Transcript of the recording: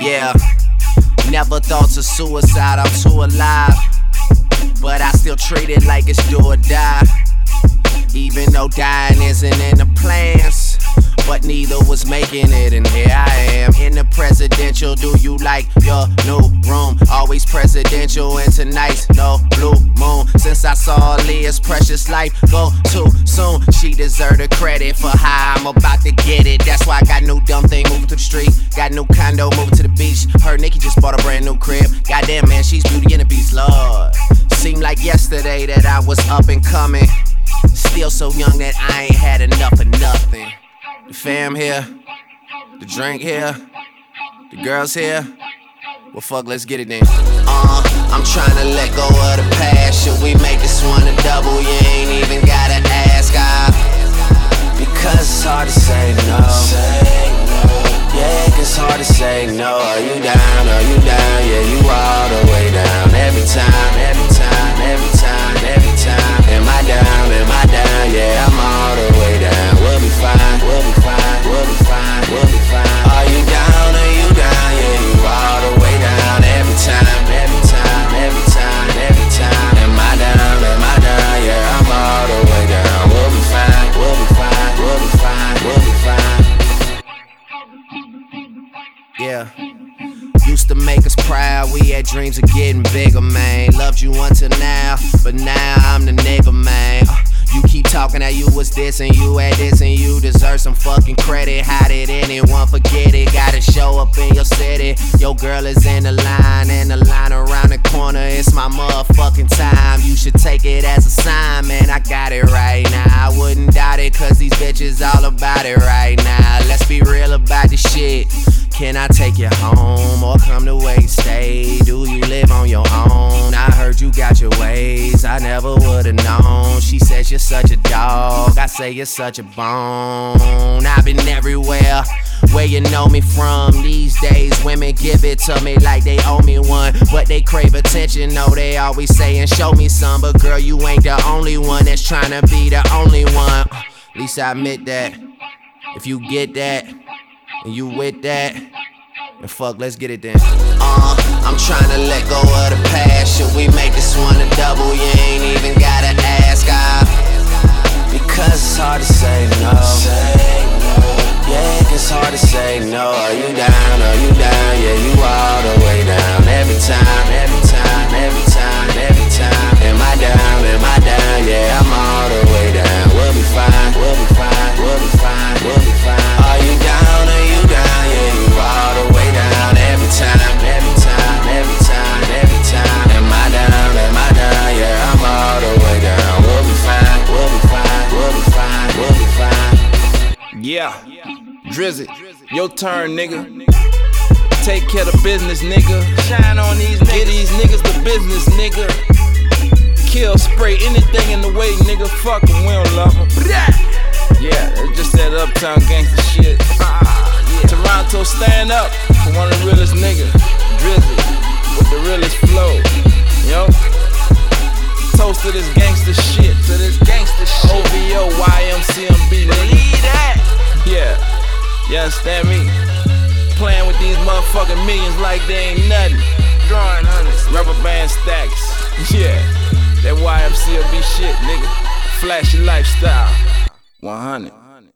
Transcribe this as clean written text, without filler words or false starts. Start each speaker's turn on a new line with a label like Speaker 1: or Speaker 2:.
Speaker 1: Yeah, never thoughts of suicide, I'm too alive. But I still treat it like it's do or die. Even though dying isn't in the plans, but neither was making it, and here I am in the presidential. Do you like your new room? Always presidential, and tonight's no blue moon. Since I saw Aaliyah's precious life go too soon, she deserved the credit for how I'm about to get it. That's why I got new dumb thing moving to the street, got new condo moving to the beach. Heard Nicki just bought a brand new crib. Goddamn man, she's Beauty and the Beast, Lord. Seemed like yesterday that I was up and coming, still so young that I ain't had enough of nothing. The fam here, the drink here, the girls here. Well, fuck, let's get it then. I'm trying to let go of the past. Should we make this one a double? You ain't even gotta ask. Because it's hard to say no. Yeah, it's hard to say no. Are you down? Are you down? Yeah, you all the way down. Every time, every time, every time, every time. Am I down? Am I down? Yeah, I'm all the way down. We'll be fine, we'll be fine, we'll be fine, we'll be fine. Are you down? Are you down? Yeah, you all the way down. Every time, every time, every time, every time. Am I down? Am I down? Yeah, I'm all the way down. We'll be fine, we'll be fine, we'll be fine, we'll be fine. Yeah. Used to make us proud, we had dreams of getting bigger, man. Loved you until now, but now I'm the nigga, man. You keep talking that you was this and you had this and you deserve some fucking credit. How did anyone forget it? Gotta show up in your city. Your girl is in the line and the line around the corner. It's my motherfucking time. You should take it as a sign, man. I got it right now. I wouldn't doubt it, cause these bitches all about it right now. Let's be real about this shit. Can I take you home or come to where you stay? Do you live on your own? I heard you got your ways, I never would've known. She says you're such a dog, I say you're such a bone. I've been everywhere where you know me from. These days women give it to me like they owe me one, but they crave attention, no, they always saying show me some. But girl, you ain't the only one that's trying to be the only one. At least I admit that. If you get that and you with that, and fuck, let's get it then. I'm trying to let go of the past. Should we make this one a double? You ain't even gotta ask. Because it's hard to say no. Yeah, it's hard to say no. Are you down? Are you down? Yeah, you all the way down. Every time, every time, every time, every time. Am I down? Am I down? Yeah, I'm all the way down. We'll be fine, we'll be fine, we'll be fine, we'll be fine. Are you down? Are you down? Yeah, you all the way down. Every time, every time, every time, every time. Am I down? Am I down? Yeah, I'm all the way down. We'll be fine, we'll be fine, we'll be fine, we'll be fine.
Speaker 2: Yeah, Drizzy, your turn, nigga. Take care of business, nigga. Shine on these niggas. Get these niggas the business, nigga. Kill, spray anything in the way, nigga. Fuck 'em, we don't love 'em. Yeah, it's just that uptown gangsta shit. Toronto, stand up for one of the realest niggas. Drizzy, with the realest flow. Yo, toast to this gangsta shit. To this gangsta shit. OVO, YMCMB, nigga. Believe that. Yeah, you understand me? Playing with these motherfucking millions like they ain't nothing. Drawing hundreds, rubber band stacks. Yeah, that YMCMB shit, nigga. Flashy lifestyle. 100.